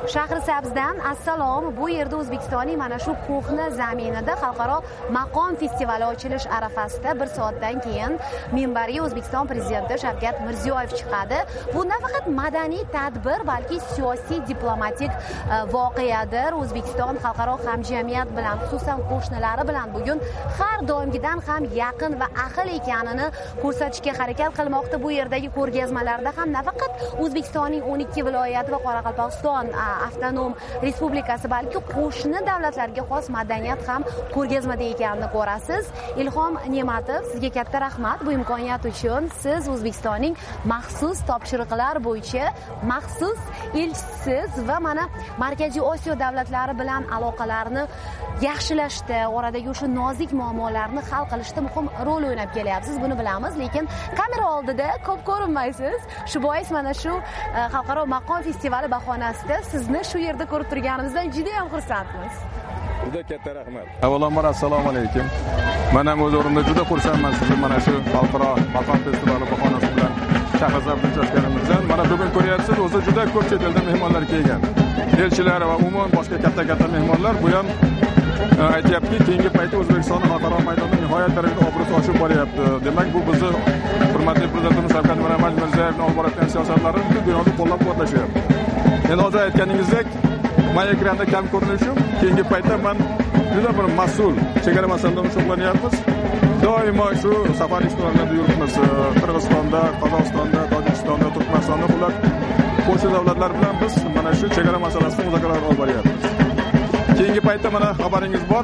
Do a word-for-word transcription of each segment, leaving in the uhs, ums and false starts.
Shahrisabzdan assalom. Bu yerda O'zbekistonning mana shu ko'hna zaminida xalqaro maqom festivali ochilish arafasida bir soatdan keyin minbarga O'zbekiston prezidenti Shavkat Mirziyoyev chiqadi. Bu nafaqat madaniy tadbir, balki siyosiy diplomatik voqeadir. O'zbekiston xalqaro hamjamiyat bilan, xususan qo'shnilari bilan bugun har doimgidan ham yaqin va ahil ekanini ko'rsatishga harakat qilmoqda. Bu yerdagi ko'rgazmalarda ham nafaqat O'zbekistonning o'n ikki viloyati va Qoraqalpog'iston avtonom respublikasi, balki qo'shni davlatlarga xos madaniyat ham ko'rgazmada ekanini ko'rasiz. Ilhom Ne'matov, sizga katta rahmat bu imkoniyat uchun. Siz O'zbekistonning maxsus topshiriqlar bo'yicha maxsus elchisiz va mana Markaziy Osiyo davlatlari bilan aloqalarni yaxshilashda, oradagi o'sha nozik muammolarni hal qilishda muhim rol o'ynab kelyapsiz. Buni bilamiz, lekin kamera oldida ko'p ko'rinmaysiz. Shu bois mana shu xalqaro maqom festivali bahonasida sizni shu yerda ko'rib turganimizdan juda ham xursandmiz. Juda katta rahmat. Avvalambor assalomu alaykum. Men ham o'z o'rnimda juda xursandman sizni mana shu xalqaro maqom festivali bahonasi bilan Shahrisabzda uchrashganimizdan. Mana bugun ko'ryapsiz, o'zi juda ko'p chet eldan mehmonlar kelgan. Elchilar va umuman boshqa katta-katta mehmonlar bu ham aytyapti, keyingi paytda O'zbekiston xalqaro maydonda nihoyat darajada obro'si oshib boryapti. Demak, bu bizni hurmatli prezidentimiz Shavkat Mirziyoyevning olib borayotgan siyosatlarini butun dunyoda qo'llab-quvvatlashyapti. Endi hozir aytganingizdek, men ekranda kam ko'rinishim, keyingi paytda men juda bir mas'ul chegara masalalari shug'ullanyapmiz. Doimo shu safar ishtirokida yuribmiz. Qirg'izistonda, Qozog'istonda, Tojikistonda, Turkmanistonda ular qo'shni davlatlar bilan biz mana shu chegara masalasida muzokaralar olib boryapmiz. Keyingi paytda mana xabaringiz bor.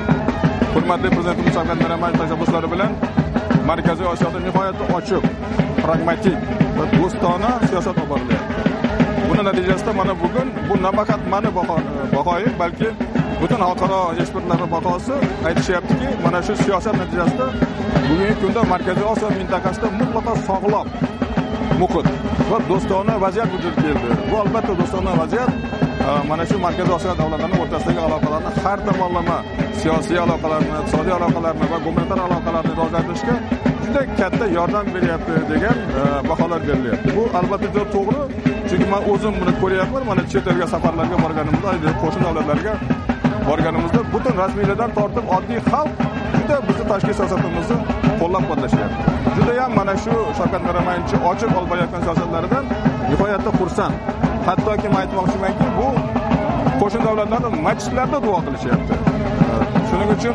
Hurmatli prezidentimiz Shavkat Mirziyoyev tashabbuslari bilan Markaziy Osiyoda nihoyatda ochiq, pragmatik va do'stona siyosat olib borilyapti. Buning natijasida mana bugun bu nafaqat meni bahoyim, balki butun xalqaro ekspertlarning bahosi aytishyaptiki, mana shu siyosat natijasida bugungi kunda Markaziy Osiyo mintaqasida mutlaqo sog'lom muhit va do'stona vaziyat vujudga keldi. Bu albatta do'stona vaziyat mana shu Markaziy Osiyo davlatlarining o'rtasidagi aloqalarni har tomonlama siyosiy aloqalarni, iqtisodiy aloqalarni va gumanitar aloqalarni rivojlantirishga juda katta yordam beryapti degan baholar berilyapti. Bu albatta juda to'g'ri, chunki men o'zim buni ko'ryapman. Mana chet elga safarlarga borganimizda, qo'shni davlatlarga borganimizda butun rasmiylardan tortib oddiy xalq juda bizni tashqi siyosatimizni qo'llab-quvvatlashyapti. Juda ham mana shu Shavkat Mirziyoyevning ochiq olib borayotgan siyosatlaridan nihoyatda xursand. Hattoki men aytmoqchimanki, bu qo'shni davlatlarning masjidlarida duo qilishyapti. Shuning uchun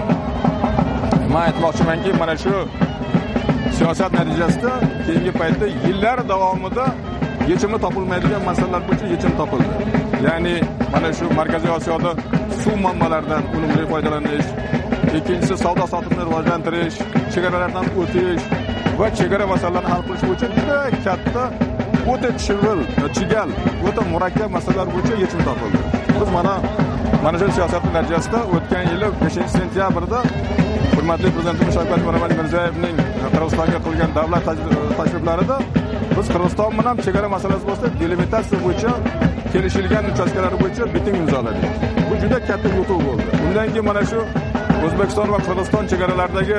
men aytmoqchimanki, mana shu siyosat natijasida keyingi paytda yillar davomida yechimi topilmaydigan masalalar bo'yicha yechim topildi. Ya'ni mana shu Markaziy Osiyoda suv manbalaridan unumli foydalanish, ikkinchisi savdo sotiqni rivojlantirish, chegaralardan o'tish va chegara masalalarini hal qilish bo'yicha juda katta, o'ta chivil, chigal, o'ta murakkab masalalar bo'yicha yechim topildi. Biz mana mana shu siyosat natijasida o'tgan yili beshinchi sentyabrda hurmatli prezidentimiz Shavkat Mirziyoyevning Qirg'izistonga qilgan davlat tashriflarida biz Qirg'iziston bilan chegara masalasi bo'yicha delimitatsiya bo'yicha kelishilgan uchastkalar bo'yicha bitim imzoladik. Bu juda katta yutuq bo'ldi. Undan keyin mana shu O'zbekiston va Qirg'iziston chegaralaridagi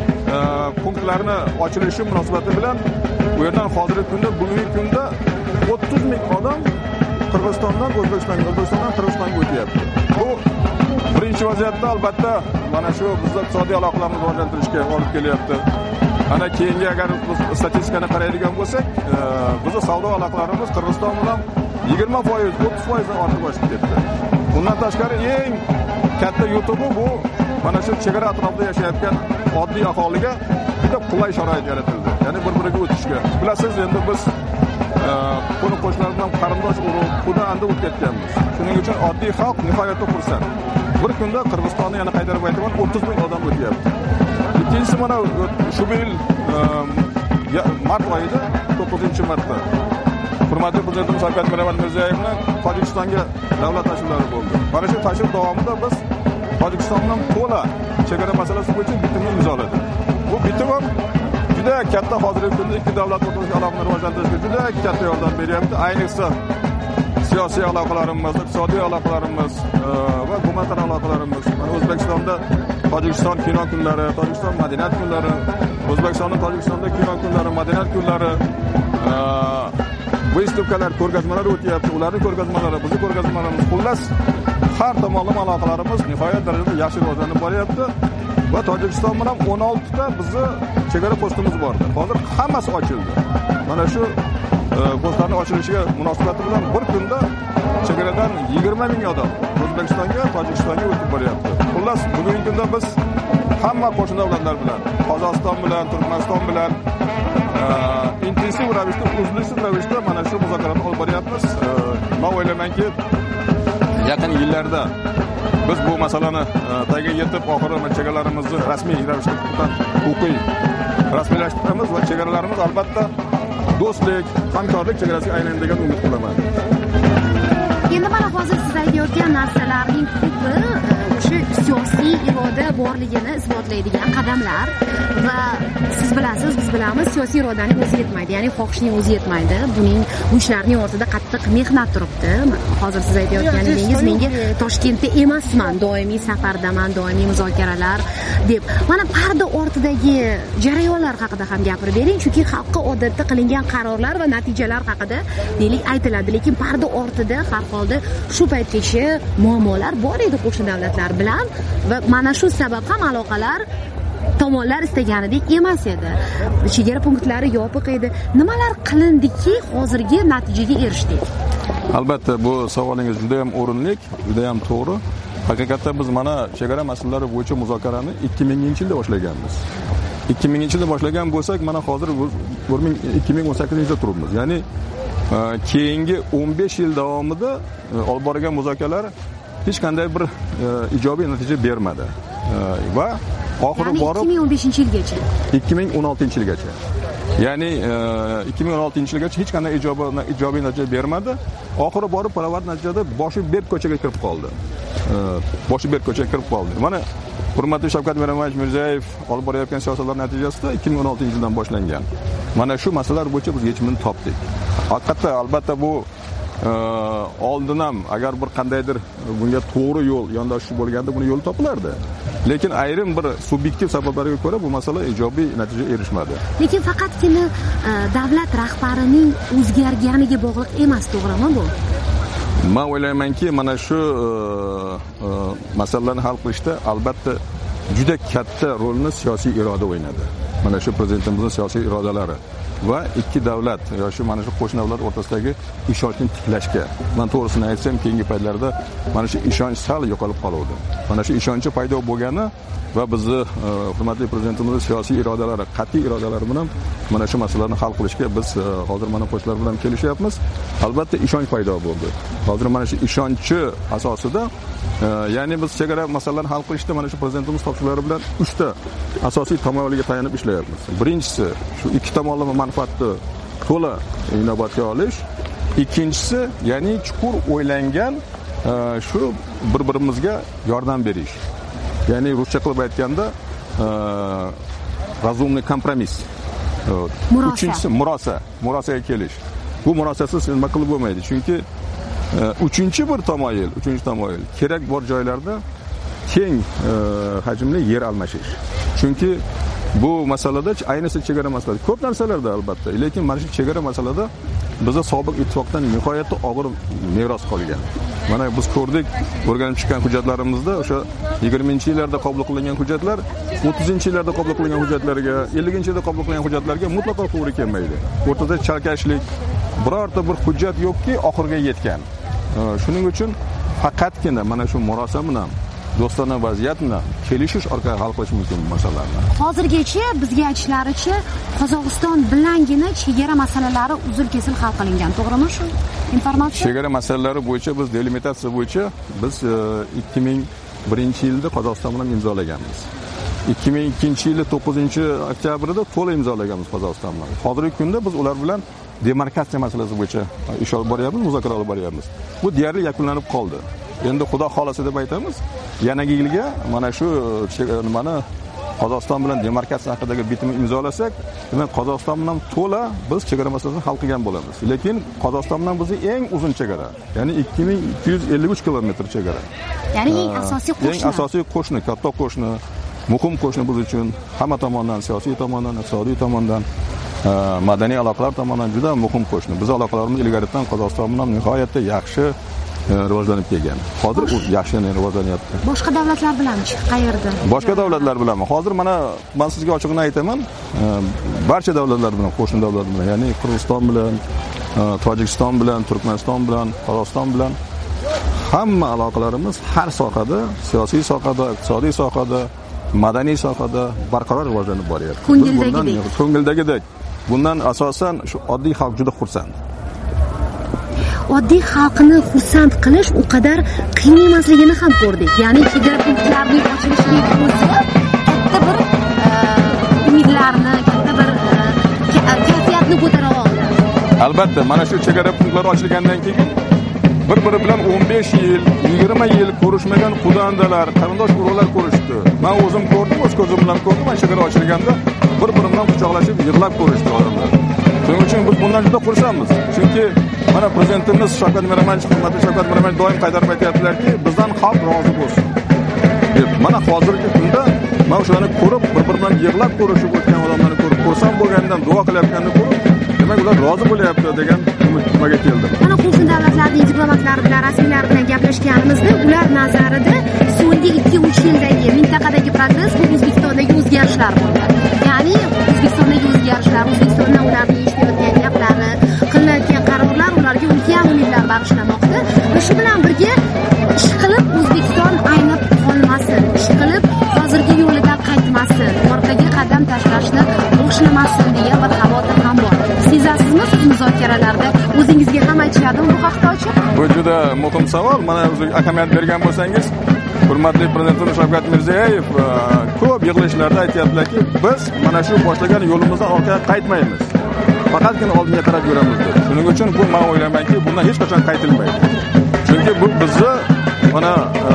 punktlarni ochilishi munosabati bilan bu yerdan hozirgi kunda, bugungi kunda o'ttiz ming odam Qirg'izistondan O'zbekistonga, O'zbekistondan Qirg'izistonga o'tyapti. Bu birinchi vaziyatda albatta mana shu bizning iqtisodiy aloqalarni rivojlantirishga olib kelyapti. Ana keyingi agar biz statistikani qaraydigan bo'lsak, bizning savdo aloqalarimiz Qirg'iziston bilan yigirma foiz, o'ttiz foiz dan ortib oshib ketdi. Bundan tashqari eng katta yutug'i bu mana shu chegara atrofida yashayotgan oddiy aholiga juda qulay sharoit yaratildi. Ya'ni bir-biriga o'tishga. Bilasiz, endi biz qo'ni qo'shnilar bilan qarindosh urug', xudo anda o'tib ketganmiz. Shuning uchun oddiy xalq nihoyatda xursand. Bir kunda Qirg'izistonni yana qaytarib aytaman, o'ttiz ming odam o'tyapti. Ikkinchisi mana shu yil mart oyida to'qqizinchi marta hurmatli prezidentimiz Shavkat Mirziyoyevning Tojikistonga davlat tashriflari bo'ldi. Mana shu tashrif davomida biz Tojikiston bilan to'la chegara masalasi bo'yicha bitimni imzoladik. Bu bitim ham juda katta hozirgi kunda ikki davlat o'rtasidagi aloqalarni rivojlantirishga juda katta yordam beryapti. Ayniqsa siyosiy aloqalarimiz, iqtisodiy aloqalarimiz va gumanitar aloqalarimiz. Mana O'zbekistonda Tojikiston kino kunlari, Tojikiston madaniyat kunlari, O'zbekistonda Tojikistonda kino kunlari, madaniyat kunlari. Bu vystavkalar, ko'rgazmalar o'tyapti, ularning ko'rgazmalari, bizning ko'rgazmalarimiz, xullas har tomonlama aloqalarimiz nihoyat darajada yaxshi rivojlanib boryapti va Tojikiston bilan o'n olti ta bizni chegara postimiz bor edi. Hozir hammasi ochildi. Mana shu postlarning ochilishiga munosabati bilan bir kunda chegaradan yigirma ming odam O'zbekistonga, Tojikistonga o'tib boryapti. Xullas, bugungi kunda biz hamma qo'shni davlatlar bilan, Qozog'iston bilan, Turkmaniston bilan intensiv ravishda, uzluksiz ravishda mana shu muzokaralarni olib boryapmiz. Men o'ylaymanki, yaqin yillarda biz bu masalani tagiga yetib, oxiri chegaralarimizni rasmiy ravishda huquqiy rasmiylashtiramiz va chegaralarimiz albatta do'stlik, hamkorlik chegarasiga aylanadi degan umid qilaman. Endi mana hozir siz aytayotgan narsalarning ko'pi o'sha siyosiy iroda borligini isbotlaydigan qadamlar va siz bilasiz, biz bilamiz, siyosiy irodaning o'zi yetmaydi, ya'ni xohishning o'zi yetmaydi. Buning bu ishlarning ortida qattiq mehnat turibdi. Hozir siz aytayotganingiz menga Toshkentda emasman, doimiy safardaman, doimiy muzokaralar deb. Mana parda ortidagi jarayonlar haqida ham gapirib bering, chunki xalqqa odatda qilingan qarorlar va natijalar haqida deylik aytiladi, lekin parda ortida har holda shu paytgacha muammolar bor edi qo'shni davlatlar bilan va mana shu sabab ham aloqalar tomonlar istaganidek emas edi. Chegara punktlari yopiq edi. Nimalar qilindiki hozirgi natijaga erishdik? Albatta bu savolingiz juda ham o'rinli, juda ham to'g'ri. Haqiqatda biz mana chegara masalalari bo'yicha muzokarani ikki minginchi yilda boshlaganmiz. ikki minginchi yilda boshlagan bo'lsak, mana hozir ikki ming o'n sakkizinchi yilda turibmiz. Ya'ni keyingi o'n besh yil davomida olib borgan muzokaralar hech qanday bir ijobiy natija bermadi. Va oxiri borib ikki ming o'n beshinchi yilgacha, ikki ming o'n oltinchi yilgacha. Ya'ni ikki ming o'n oltinchi yilgacha hech qanday ijobiy ijobiy natija bermadi. Oxiri borib paravard natijada boshi berk ko'chaga kirib qoldi. Boshi berk ko'chaga kirib qoldi. Mana hurmatli Shavkat Miromonovich Mirziyoyev olib borayotgan siyosatlar natijasida ikki ming o'n oltinchi yildan boshlangan. Mana shu masalalar bo'yicha biz yechimini topdik. Haqiqatda albatta bu oldin ham agar bir qandaydir bunga to'g'ri yo'l yondashish bo'lganda buni yo'l topilardi. Lekin ayrim bir subyektiv sabablarga ko'ra bu masala ijobiy natija erishmadi. Lekin faqatgina davlat rahbarining o'zgarganiga bog'liq emas, to'g'rimi bu? Men o'ylaymanki, mana shu masalalarni hal qilishda albatta juda katta rolni siyosiy iroda o'ynadi. Mana shu prezidentimizning siyosiy irodalari va ikki davlat yoki mana shu qo'shni davlat o'rtasidagi ishonchni tiklashga, men to'g'risini aytsam, keyingi paytlarda mana shu ishonch sal yo'qolib qoldi. Mana shu ishonchi paydo bo'lgani va bizni hurmatli prezidentimizning siyosiy irodalari, qat'iy irodalari bilan mana shu masalalarni hal qilishga biz hozir mana qo'shnilar bilan kelishyapmiz. Albatta ishonch paydo bo'ldi. Hozir mana shu ishonchi asosida, ya'ni biz chegara masalalarini hal qilishda mana shu prezidentimiz topshiriqlari bilan uchta asosiy tamoyilga tayanib ishlayapmiz. Birinchisi, shu ikki tomonlama manfaatni to'la inobatga olish. Ikkinchisi, ya'ni chuqur o'ylangan shu bir-birimizga yordam berish. Ya'ni ruscha qilib aytganda razumniy kompromiss. Uchinchisi murosa, murosaga kelish. Bu murosasiz nima qilib bo'lmaydi. Chunki uchinchi bir tamoyil, uchinchi tamoyil kerak bor joylarda teng hajmli yer almashish. Chunki bu masalada, ayniqsa chegara masalasida ko'p narsalarda albatta, lekin mana shu chegara masalada bizga sobiq ittifoqdan nihoyatda og'ir meros qolgan. Mana biz ko'rdik, o'rganib chiqqan hujjatlarimizda o'sha yigirmanchi yillarda qabul qilingan hujjatlar o'ttizinchi yillarda qabul qilingan hujjatlarga, ellinchi yilda qabul qilingan hujjatlarga mutlaqo to'g'ri kelmaydi. O'rtada chalkashlik, birorta bir hujjat yo'qki oxiriga yetgan. Shuning uchun faqatgina mana shu murosa bilan, do'stona vaziyat bilan kelishish orqali hal qilish mumkin bu masalalarni. Hozirgacha bizga aytishlaricha Qozog'iston bilangina chegara masalalari uzil-kesil hal qilingan, to'g'rimi shu informatsiya? Chegara masalalari bo'yicha biz delimitatsiya bo'yicha biz ikki ming birinchi yilda Qozog'iston bilan imzolaganmiz. ikki ming ikkinchi yili to'qqizinchi oktyabrda to'la imzolaganmiz Qozog'iston bilan. Hozirgi kunda biz ular bilan demarkatsiya masalasi bo'yicha ish olib boryapmiz, muzokara olib boryapmiz. Bu deyarli yakunlanib qoldi. Endi xudo xolasa deb aytamiz, yanagi yilga mana shu nimani Qozog'iston bilan demarkatsiya haqidagi bitimni imzolasak, demak Qozog'iston bilan to'la biz chegara masalasini hal qilgan bo'lamiz. Lekin Qozog'iston bilan bizning eng uzun chegara, ya'ni ikki ming ikki yuz ellik uch kilometr chegara. Ya'ni eng asosiy qo'shni. Eng asosiy qo'shni, katta qo'shni, muhim qo'shni biz uchun hamma tomondan, siyosiy tomondan, iqtisodiy tomondan. madaniy aloqalar tomonidan juda muhim qo'shni. Biz aloqalarimiz ilgaridan Qozog'iston bilan nihoyatda yaxshi rivojlanib kelgan. Hozir u yaxshi rivojlanyapti. Boshqa davlatlar bilanchi qayerda? Boshqa davlatlar bilanmi? Hozir mana men sizga ochig'ini aytaman, barcha davlatlar bilan, qo'shni davlatlar bilan, ya'ni Qirg'iziston bilan, Tojikiston bilan, Turkmaniston bilan, Qozog'iston bilan hamma aloqalarimiz har sohada, siyosiy sohada, iqtisodiy sohada, madaniy sohada barqaror rivojlanib boryapti. Ko'ngildagidek. Ko'ngildagidek. Bundan asosan shu oddiy xalq juda xursand. Oddiy xalqni xursand qilish u qadar qiyin emasligini ham ko'rdik. Ya'ni chegara punktlarning ochilishining o'zi katta bir umidlarni, katta bir kayfiyatni ko'tara oldi. Albatta, mana shu chegara punktlar ochilgandan keyin bir-biri bilan o'n besh yil, yigirma yil ko'rishmagan xudoandalar, qarindosh urug'lar ko'rishdi. Men o'zim ko'rdim, o'z ko'zim bilan ko'rdim, mana chegara ochilganda bir-biri bilan quchoqlashib yig'lab ko'rishdi odamlar. Shuning uchun biz bundan juda xursandmiz. Chunki mana prezidentimiz Shavkat Mirziyoyev, hurmatli Shavkat Mirziyoyev doim qaytarib aytayaptilarki, bizdan xalq rozi bo'lsin. deb. Mana hozirgi kunda men o'shani ko'rib, bir-biri bilan yig'lab ko'rishib o'tgan odamlarni ko'rib, xursand bo'lgandan duo qilayotganini ko'rib, demak ular rozi bo'lyapti degan umidga keldim. Mana qo'shni davlatlarning diplomatlari bilan, rasmiylar bilan gaplashganimizda, ular nazarida so'nggi ikki uch yildagi mintaqadagi progress bu O'zbekistondagi o'zgarishlar bo'ldi. Ya'ni O'zbekistondagi o'zgarishlar, O'zbekistonda ularning eshitayotgan gaplari, qilinayotgan qarorlar ularga ulkan umidlar bag'ishlamoqda. Va shu bilan birga ish qilib O'zbekiston aynib qolmasin, ish qilib hozirgi yo'lidan qaytmasin, orqaga qadam tashlashni boshlamasin degan bir xavotir ham bor. Sezasizmi siz muzokaralarda o'zingizga ham aytishadimi bu haqda ochiq? Bu juda muhim savol. Mana o'zingiz ahamiyat bergan bo'lsangiz, hurmatli prezidentimiz Shavkat Mirziyoyev ko'p yig'ilishlarda aytayaptilarki, biz mana shu boshlagan yo'limizdan orqaga qaytmaymiz. Faqatgina oldinga qarab yuramiz deb. Shuning uchun bu men o'ylaymanki, bundan hech qachon qaytilmaydi. Chunki bu bizni mana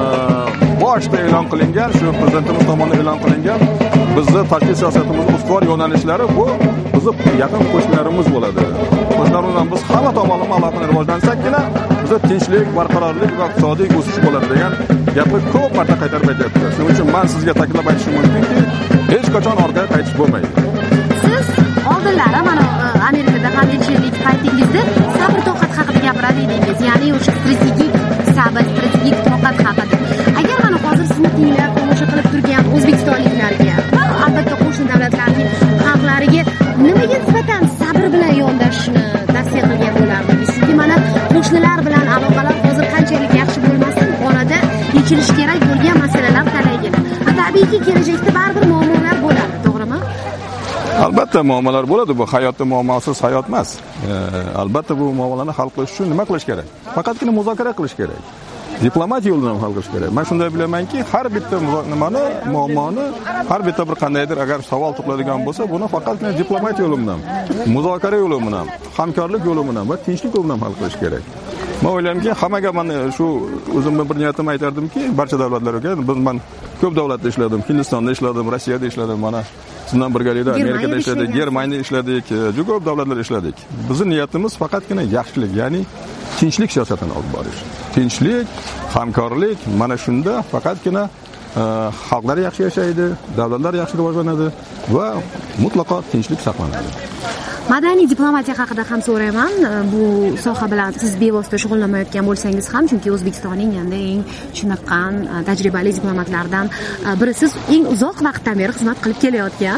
boshda e'lon qilingan, shu prezidentimiz tomonidan e'lon qilingan bizni tashqi siyosatimizning ustuvor yo'nalishlari bu bizni yaqin qo'shnilarimiz bo'ladi. Qo'shnilarimiz bilan biz hamma tomonlama aloqani rivojlansakkina bizda tinchlik, barqarorlik va iqtisodiy o'sish bo'ladi degan gapni ko'p marta qaytarib aytyaptilar. Shuning uchun men sizga ta'kidlab aytishim mumkinki, hech qachon orqaga qaytish bo'lmaydi. Siz oldinlari mana Amerikada ham elchilik paytingizda sabr toqat haqida gapirar edingiz. Ya'ni o'sha strategik sabr, strategik toqat haqida. Agar mana hozir sizni tinglab tomosha qilib turgan o'zbekistonliklarga va albatta qo'shni davlatlarning xalqlariga nimaga nisbatan sabr bilan yondashishni tavsiya qilgan bo'lardingiz? Chunki mana qo'shnilar bilan aloqalar hozir qanchalik yaxshi bo'lmasin, orada yechilishi kerak bo'lgan masalalar talaygina. Tabiiyki kelajakda baribir muammolar bo'ladi, to'g'rimi? Albatta muammolar bo'ladi. Bu hayotda muammosiz hayot emas. Albatta bu muammolarni hal qilish uchun nima qilish kerak? Faqatgina muzokara qilish kerak. Diplomatiya yo'lidan hal qilish kerak. Men shunday bilamanki, har bitta nimani, muammoni, har bitta bir qandaydir agar savol tug'iladigan bo'lsa, buni faqatgina diplomatiya yo'li bilan, muzokara yo'li bilan, hamkorlik yo'li bilan va tinchlik yo'li bilan hal qilish kerak. Men o'ylaymanki, hammaga men shu o'zimni bir niyatimni aytardimki, barcha davlatlarga, biz men ko'p davlatda ishladim, Hindistonda ishladim, Rossiyada ishladim, mana sizdan birgalikda Amerikada ishladik, Germaniyada ishladik, juda ko'p davlatlarda ishladik. Bizning niyatimiz faqatgina yaxshilik, ya'ni tinchlik siyosatini olib borish. Tinchlik, hamkorlik, mana shunda faqatgina xalqlar yaxshi yashaydi, davlatlar yaxshi rivojlanadi va mutlaqo tinchlik saqlanadi. Madaniy diplomatiya haqida ham so'rayman. Bu soha bilan siz bevosita shug'ullanmayotgan bo'lsangiz ham, chunki O'zbekistonning endi eng chiniqqan, tajribali diplomatlardan biri siz eng uzoq vaqtdan beri xizmat qilib kelayotgan.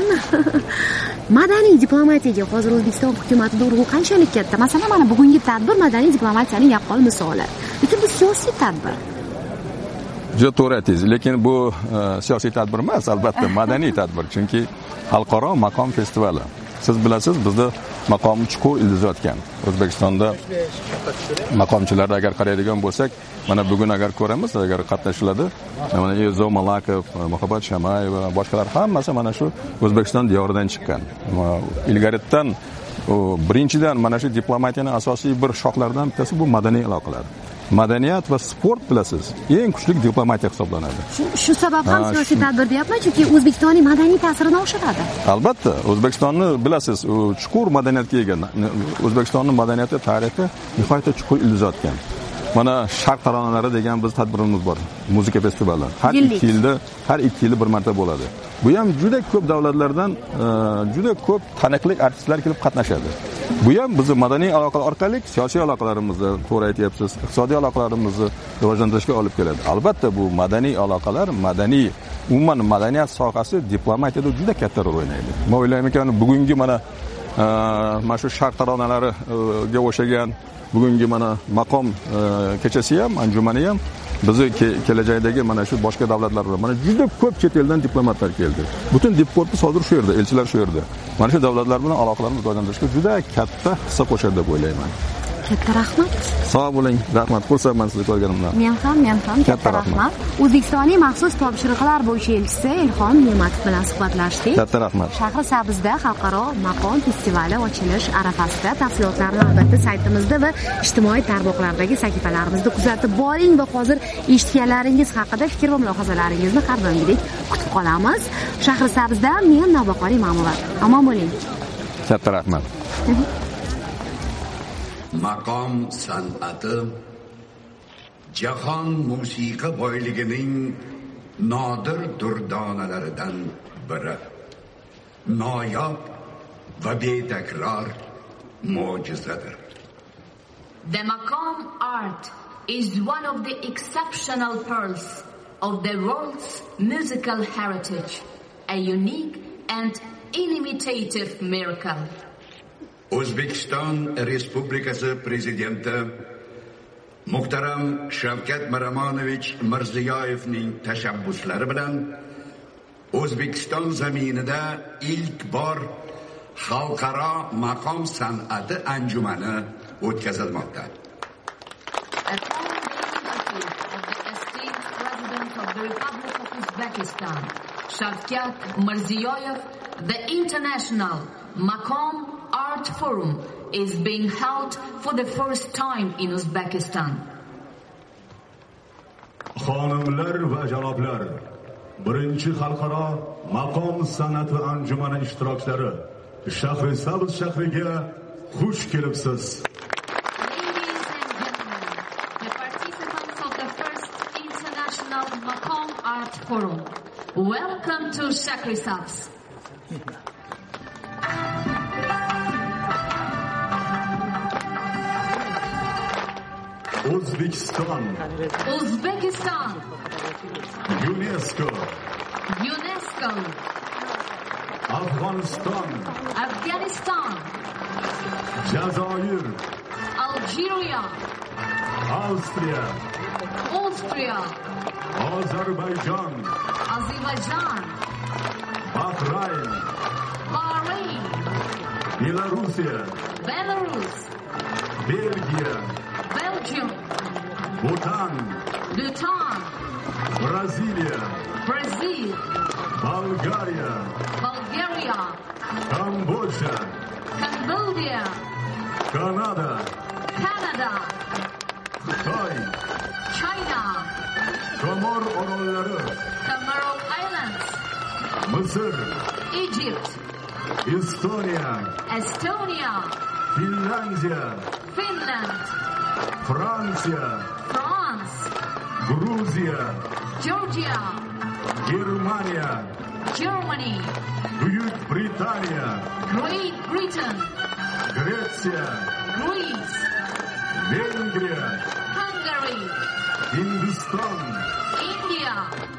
Madaniy diplomatiyaga hozir O'zbekiston hukumatida urg'u qanchalik katta? Masalan, mana bugungi tadbir madaniy diplomatiyaning yaqqol misoli. Lekin bu siyosiy tadbir. Juda to'g'ri aytdingiz, lekin bu siyosiy tadbir emas, albatta madaniy tadbir, chunki xalqaro maqom festivali. Siz bilasiz, bizda maqom chuqur ildizotgan. O'zbekistonda maqomchilarga agar qaraydigan bo'lsak, mana bugun agar ko'ramiz, agar qatnashiladi, mana Ezo Malakov, Muhabbat Shamayeva, boshqalar hammasi mana shu O'zbekiston diyoridan chiqqan. Ilgaridan birinchidan mana shu diplomatiyaning asosiy bir shoxlaridan bittasi bu madaniy aloqalar. Madaniyat va sport bilasiz, eng kuchli diplomatiya hisoblanadi. Shu sabab ham siyosiy tadbir deyapman, chunki O'zbekistonning madaniy ta'sirini oshiradi. Albatta, O'zbekistonni bilasiz, chuqur madaniyatga ega. O'zbekistonning madaniyati, tarixi nihoyatda chuqur ildizotgan. Mana Sharq taronalari degan biz tadbirimiz bor, muzika festivali. Har ikki yilda, har ikki yilda bir marta bo'ladi. Bu ham juda ko'p davlatlardan juda ko'p taniqli artistlar kelib qatnashadi. Bu ham bizning madaniy aloqalar orqali siyosiy aloqalarimizni, to'g'ri aytyapsiz, iqtisodiy aloqalarimizni rivojlantirishga olib keladi. Albatta bu madaniy aloqalar, madaniy, umuman madaniyat sohasi diplomatiyada juda katta rol o'ynaydi. Men o'ylaymanki, bugungi mana mana shu sharq taronalariga o'xshagan bugungi mana maqom kechasi ham, anjumani ham bizni kelajakdagi mana shu boshqa davlatlar bilan mana juda ko'p chet eldan diplomatlar keldi. Butun diplomatlar hozir shu yerda, elchilar shu yerda. Mana shu davlatlar bilan aloqalarni rivojlantirishga juda katta hissa qo'shadi deb o'ylayman. Katta rahmat. Sog' bo'ling. Rahmat. Xursandman sizni ko'rganimdan. Men ham, men ham katta rahmat. O'zbekistonning maxsus topshiriqlar bo'yicha elchisi Ilhom Ne'matov bilan suhbatlashdik. Katta rahmat. Shahrisabzda xalqaro maqom festivali ochilish arafasida. Tafsilotlarni albatta saytimizda va ijtimoiy tarmoqlardagi sahifalarimizda kuzatib boring va hozir eshitganlaringiz haqida fikr va mulohazalaringizni har doimgidek kutib qolamiz. Shahrisabzdan men Navbaqori Ma'murova. Omon bo'ling. Katta rahmat. Maqom san'ati jahon musiqa boyligining nodir durdonalaridan biri. Noyob va betakror mo'jizadir. The Maqam art is one of the exceptional pearls of the world's musical heritage, a unique and inimitative miracle. O'zbekiston Respublikasi Prezidenti Muhtaram Shavkat Miramonovich Mirziyoyevning tashabbuslari bilan O'zbekiston zaminida ilk bor xalqaro maqom san'ati anjumani o'tkazilmoqda. Uzbekistan, Shavkat Mirziyoyev, the International Maqam Art Forum is being held for the first time in Uzbekistan. Xonimlar va janoblar, birinchi xalqaro maqom san'ati anjumani ishtirokchilari Shahrisabz shahriga xush kelibsiz. Ladies and gentlemen, the participants of the first International Maqam Art Forum, welcome to Shahrisabz. O'zbekiston, Uzbekistan, UNESCO, UNESCO, Afg'oniston, Afghanistan, Jazoir, Algeria, Avstriya, Austria, Ozarbayjon, Azerbaijan, Bahrayn, Bahrain, Belorussiya, Belarus, Belgiya, Belgium, Bhutan, Bhutan, Braziliya, Brazil, Bulgariya, Bulgaria, Kamboja, Cambodia, Kanada, Canada, Xitoy, China, Komor orollari, Comoros Islands, Misr, Egypt, Estoniya, Estonia, Finlandiya, Finland, Fransiya, France, Gruziya, Georgia, Germaniya, Germany, Buyuk Britaniya, Great Britain, Gretsiya, Greece, Vengriya, Hungary, Hindiston, India,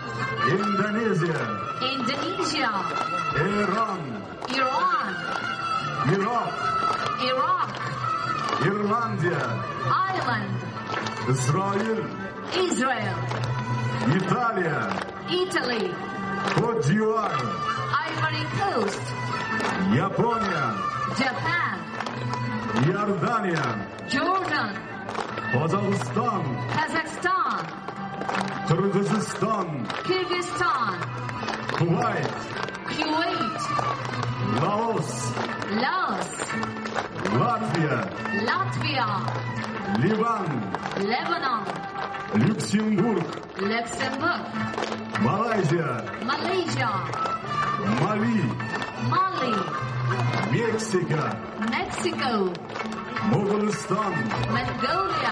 Indoneziya, Indonesia, Eron, Iran, Iroq, Iraq, Irlandiya, Ireland, Isroil, Israel, Italiya, Italy, Cote d'Ivoire, Ivory Coast, Yaponiya, Japan, Iordaniya, Jordan, Qozog'iston, Kazakhstan, Qirg'iziston, Kyrgyzstan, Kuvayt, Kuwait, Laos, Laos, Latviya, Latvia, Livan, Lebanon, Lyuksemburg, Luxembourg, Malayziya, Malaysia, Mali, Mali, Meksika, Mexico, Mo'g'uliston, Mongolia,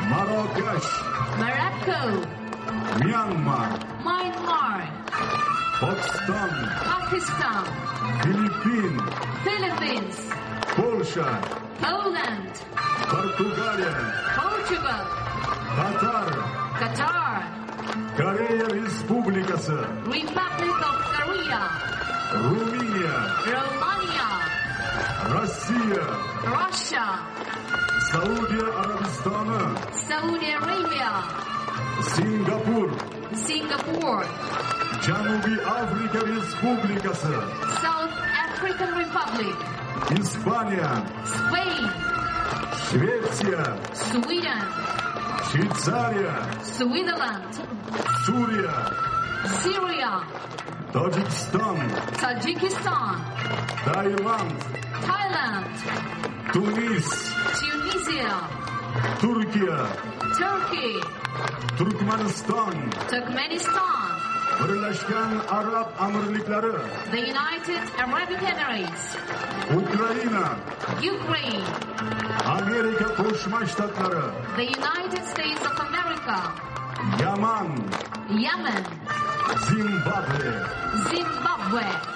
Marokash, Morocco, Myanmar, Myanmar, Pokiston, Pakistan, Filippin, Philippines, Polsha, Poland, Portugaliya, Portugal, Qatar, Qatar, Koreya Respublikasi, Republic of Korea, Ruminiya, Romania, Rossiya, Russia, Saudiya Arabistoni, Saudi Arabia, Singapur, Singapore, Janubiy Afrika Respublikasi, South African Republic, Ispaniya, Spain, Shvetsiya, Sweden, Shveysariya, Switzerland, Suriya, Syria, Tojikiston, Tajikistan, Tailand, Thailand, Tunis, Tunisia, Turkiya, Turkey, Turkmaniston, Turkmenistan, Birlashgan Arab Amirliklari, the United Arab Emirates, Ukraina, Ukraine, Amerika Qo'shma Shtatlari, the United States of America, Yaman, Yemen, Zimbabwe, Zimbabwe,